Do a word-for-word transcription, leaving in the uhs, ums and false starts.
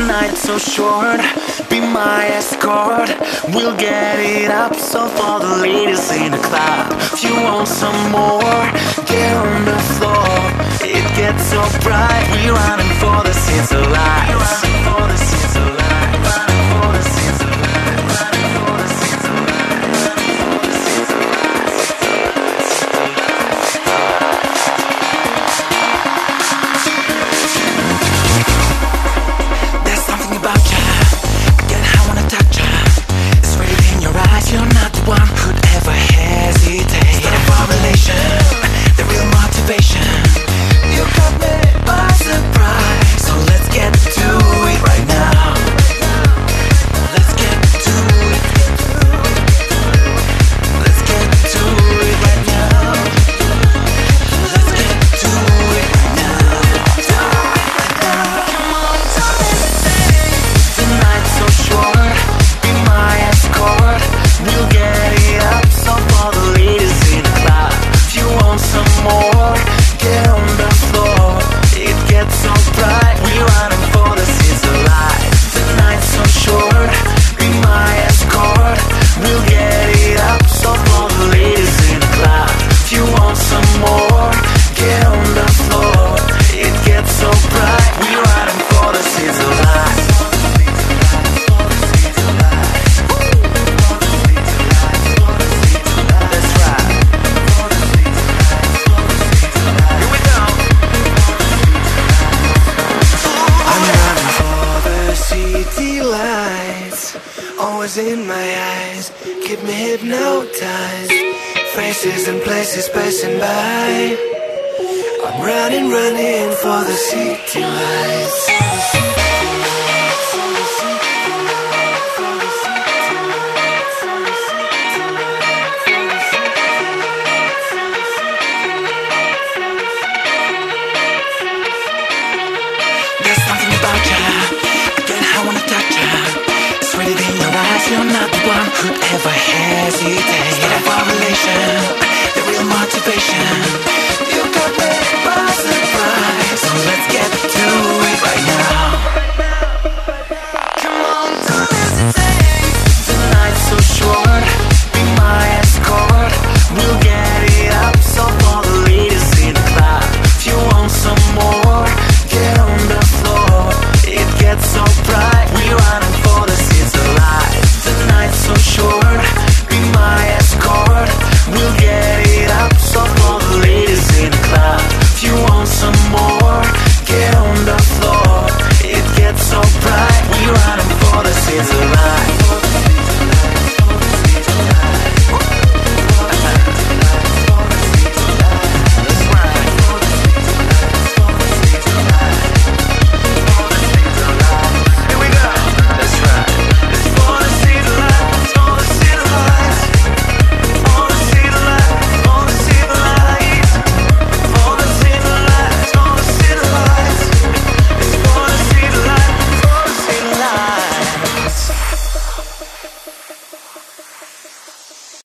night's so short, be my escort. We'll get it up, so for the ladies in the club. If you want some more, get on the floor. It gets so bright, we're running for the scenes of light. Running for the scenes of light. Running for the scenes of light. Running for the scenes of light. Running for the scenes of light. There's something about you, I get how I wanna touch you. It's right in your eyes, you're not the one who'd ever hesitate. It's not a revelation, the real motivation. You caught me by surprise, so let's get to it right now. Let's get to it. Let's get to it right now. Let's get to it right now. Come on, tell me. Tonight's so short, be my escort. We'll get it up, so for the ladies in the club. If you want some more, get on the floor. It gets so bright, we're running for the scenes of light. Tonight's so short, be my escort. We'll get it up, so for the ladies in the club. If you want some more, get on the floor. It gets so bright, we're running for the scenes of light. That's right. Here we go. I'm running for the city lights, always in my eyes, keep me hypnotized. Faces and places passing by. I'm running, running for the city lights. There's something about you, again I wanna touch you. It's right in your eyes, you're not the one who'd ever hesitate. It's not a revelation, the real motivation. You